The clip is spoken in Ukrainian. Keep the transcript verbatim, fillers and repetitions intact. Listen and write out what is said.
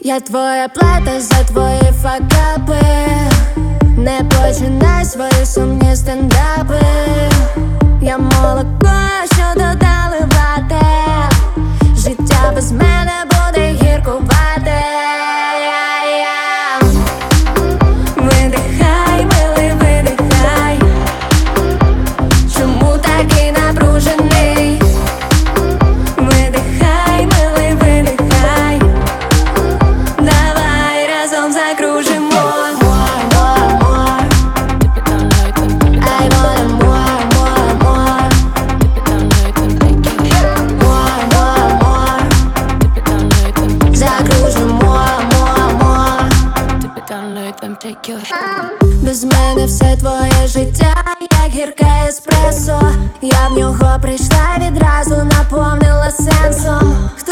Я твоя плата за твої факапи. Не починай свої сумні стендапи. Я молоко, що додали вати. Життя без мене буде гіркувати. Видихай, милий, видихай. Чому такий напружений? Видихай, милий, видихай. Давай разом закружимо. Без мене все твоє життя, як гірке еспресо. Я в нього прийшла відразу, наповнила сенсом.